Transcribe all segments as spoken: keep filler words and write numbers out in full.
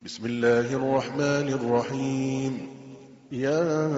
بسم الله الرحمن الرحيم. يا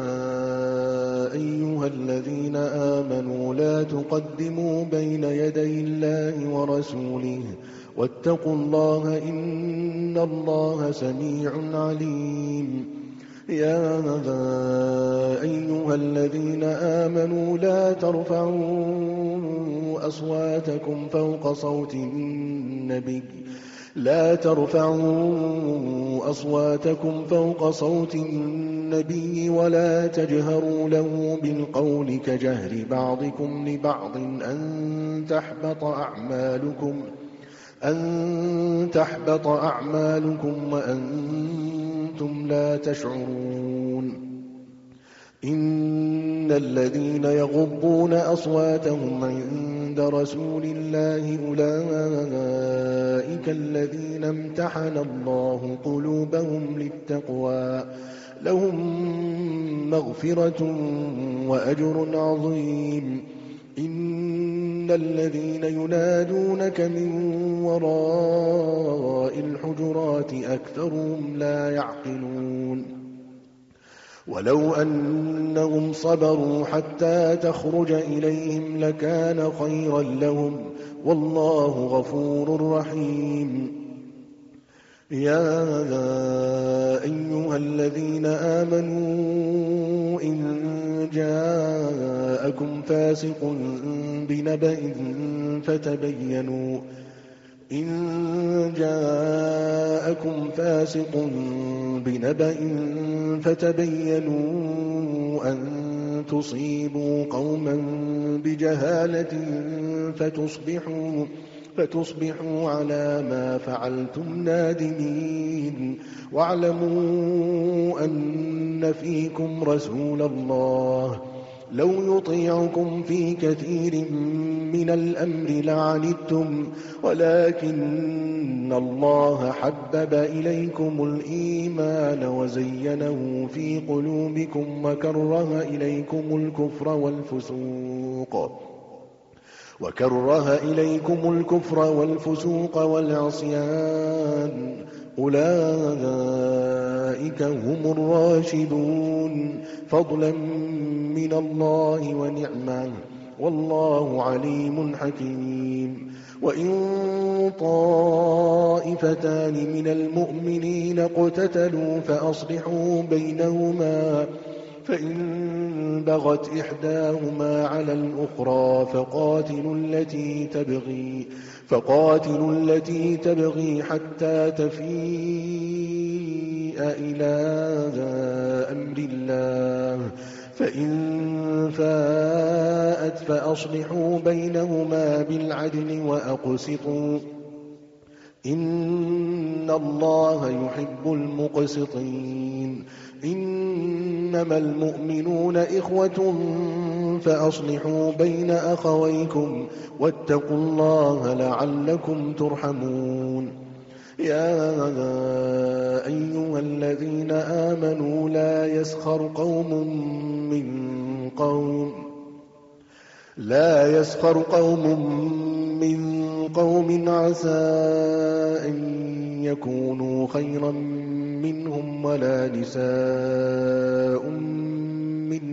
أيها الذين آمنوا لا تقدموا بين يدي الله ورسوله واتقوا الله إن الله سميع عليم. يا أيها الذين آمنوا لا ترفعوا أصواتكم فوق صوت النبي لا ترفعوا أصواتكم فوق صوت النبي ولا تجهروا له بالقول كجهر بعضكم لبعض أن تحبط أعمالكم أن تحبط أعمالكم وأنتم لا تشعرون. إن الذين يغضون أصواتهم عند رسول الله أولئك الذين امتحن الله قلوبهم للتقوى لهم مغفرة وأجر عظيم. إن الذين ينادونك من وراء الحجرات أكثرهم لا يعقلون. ولو أنهم صبروا حتى تخرج إليهم لكان خيرا لهم والله غفور رحيم. يا أيها الذين آمنوا إن جاءكم فاسق بنبأ فتبينوا إن جاءكم فاسق بنبأ فتبينوا أن تصيبوا قوما بجهالة فتصبحوا فتصبحوا على ما فعلتم نادمين. واعلموا أن فيكم رسول الله لو يطيعكم في كثير من الأمر لعنتم ولكن الله حبب إليكم الإيمان وزينه في قلوبكم وكره إليكم الكفر والفسوق وكره إليكم الكفر والفسوق والعصيان أولئك هم الراشدون فضلا من الله ونعمة والله عليم حكيم. وإن طائفتان من المؤمنين اقتتلوا فأصلحوا بينهما فإن بغت إحداهما على الأخرى فقاتلوا التي تبغي فقاتلوا التي تبغي حتى تفيء إلى أمر الله فإن فاءت فأصلحوا بينهما بالعدل وأقسطوا إن الله يحب المقسطين. إنما المؤمنون إخوة فأصلحوا بين أخويكم واتقوا الله لعلكم ترحمون. يا أيها الذين آمنوا لا يسخر قوم من قوم لا يسخر قوم من قوم عسى أن يكونوا خيرا منهم ولا نساء من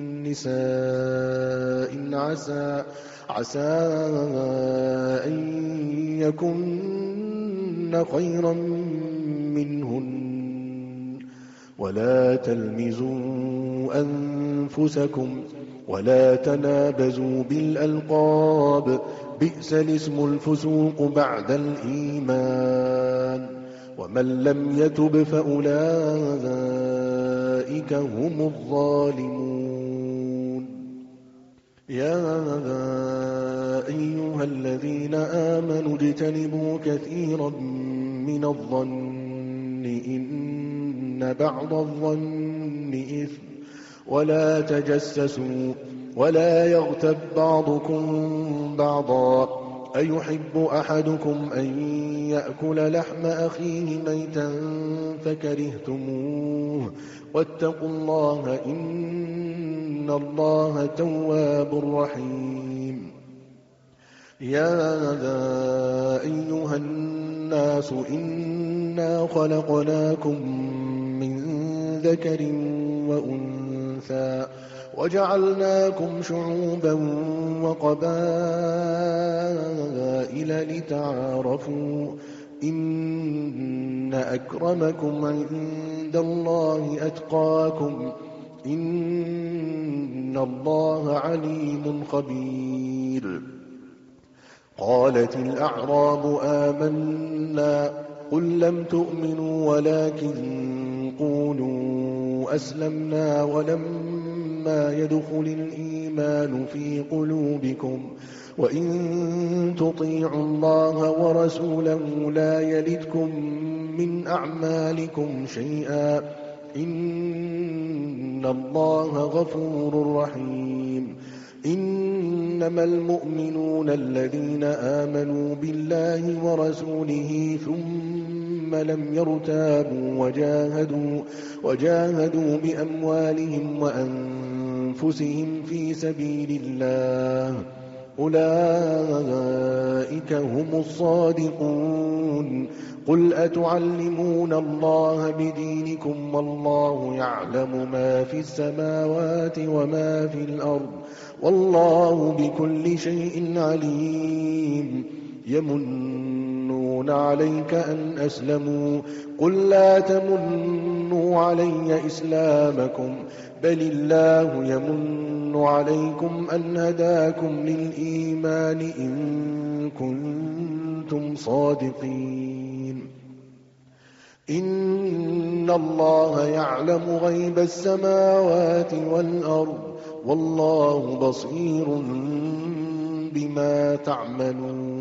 نساء عسى عسى أن يكن خيرا منهن ولا تلمزوا أنفسكم ولا تنابزوا بالألقاب بئس الاسم الفسوق بعد الإيمان ومن لم يتب فأولئك هم الظالمون. يا أيها الذين آمنوا اجتنبوا كثيرا من الظن إن بعض الظن إثم ولا تجسسوا ولا يغتب بعضكم بعضا أيحب أحدكم أن يأكل لحم أخيه ميتا فكرهتموه واتقوا الله إن الله تواب رحيم. يا أيها الناس إنا خلقناكم من ذكر وأنثى وجعلناكم شعوبا وقبائل لتعارفوا إن أكرمكم عند الله أتقاكم إن الله عليم خبير. قالت الأعراب آمنا قل لم تؤمنوا ولكن قولوا أسلمنا ولما يدخل الإيمان في قلوبكم وإن تطيعوا الله ورسوله لا يلدكم من أعمالكم شيئا إن الله غفور رحيم. إنما المؤمنون الذين آمنوا بالله ورسوله ثم لم يرتابوا وجاهدوا, وجاهدوا بأموالهم وأنفسهم في سبيل الله أولئك هم الصادقون. قل أتعلمون الله بدينكم والله يعلم ما في السماوات وما في الأرض والله بكل شيء عليم. يمنون عليك أن أسلموا قل لا تمنوا علي إسلامكم بل الله يمن عليكم أن هداكم للإيمان إن كنتم صادقين. إن الله يعلم غيب السماوات والأرض والله بصير بما تعملون.